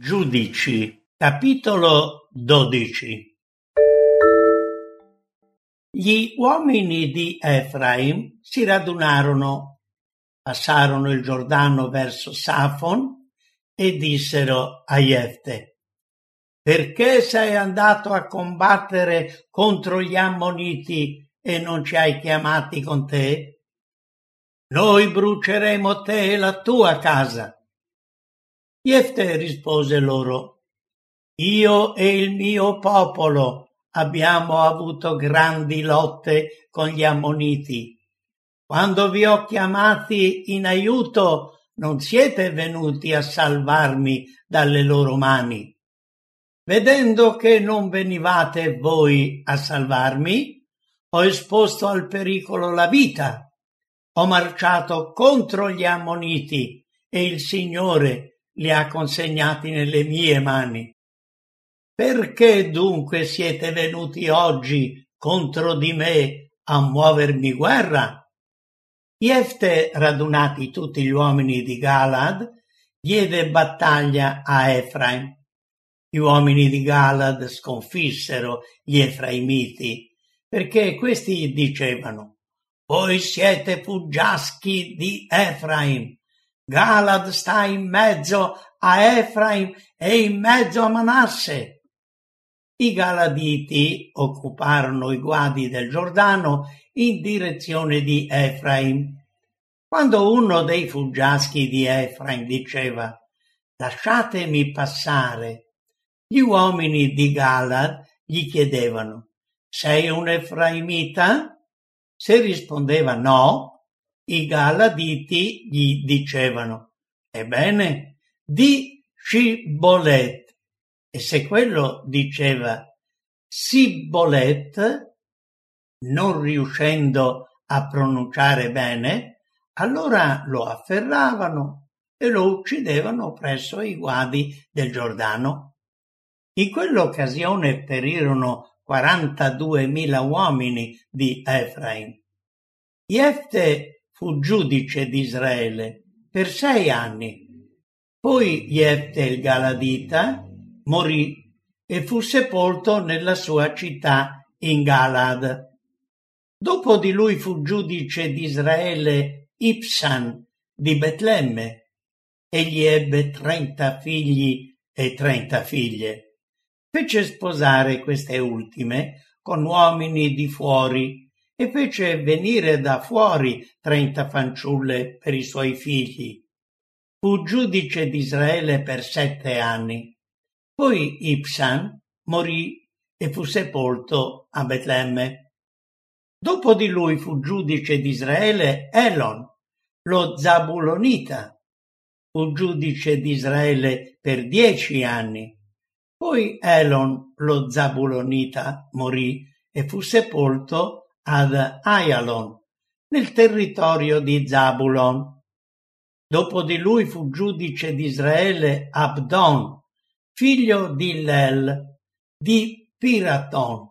Giudici, capitolo 12. Gli uomini di Efraim si radunarono, passarono il Giordano verso Safon e dissero a Jefte: perché sei andato a combattere contro gli Ammoniti e non ci hai chiamati con te? Noi bruceremo te e la tua casa. Jefte rispose loro: io e il mio popolo abbiamo avuto grandi lotte con gli Ammoniti. Quando vi ho chiamati in aiuto, non siete venuti a salvarmi dalle loro mani. Vedendo che non venivate voi a salvarmi, ho esposto al pericolo la vita. Ho marciato contro gli Ammoniti e il Signore li ha consegnati nelle mie mani. Perché dunque siete venuti oggi contro di me a muovermi guerra? Jefte, radunati tutti gli uomini di Galad, diede battaglia a Efraim. Gli uomini di Galad sconfissero gli Efraimiti, perché questi dicevano: voi siete fuggiaschi di Efraim. Galad sta in mezzo a Efraim e in mezzo a Manasse. I Galaditi occuparono i guadi del Giordano in direzione di Efraim. Quando uno dei fuggiaschi di Efraim diceva: lasciatemi passare, gli uomini di Galad gli chiedevano: sei un Efraimita? Se rispondeva no, i Galaditi gli dicevano: ebbene, di Scibolet. E se quello diceva Sibolet, non riuscendo a pronunciare bene, allora lo afferravano e lo uccidevano presso i guadi del Giordano. In quell'occasione perirono 42.000 uomini di Efraim. Jefte fu giudice di Israele per 6 anni. Poi Jefte il Galadita morì e fu sepolto nella sua città in Galad. Dopo di lui fu giudice di Israele Ibsan di Betlemme. Egli ebbe 30 figli e 30 figlie. Fece sposare queste ultime con uomini di fuori e fece venire da fuori 30 fanciulle per i suoi figli. Fu giudice di Israele per 7 anni. Poi Ibsan morì e fu sepolto a Betlemme. Dopo di lui fu giudice di Israele Elon, lo Zabulonita. Fu giudice di Israele per 10 anni. Poi Elon, lo Zabulonita, morì e fu sepolto ad Ayalon, nel territorio di Zabulon. Dopo di lui fu giudice di Israele Abdon, figlio di Hillel, di Piraton.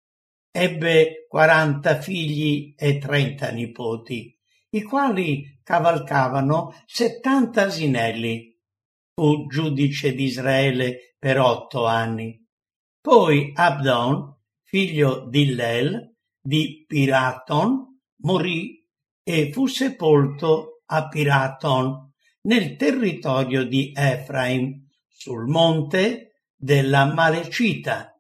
Ebbe 40 figli e 30 nipoti, i quali cavalcavano 70 asinelli. Fu giudice di Israele per 8 anni. Poi Abdon, figlio di Hillel, di Piraton, morì e fu sepolto a Piraton, nel territorio di Efraim, sul monte della Malecita,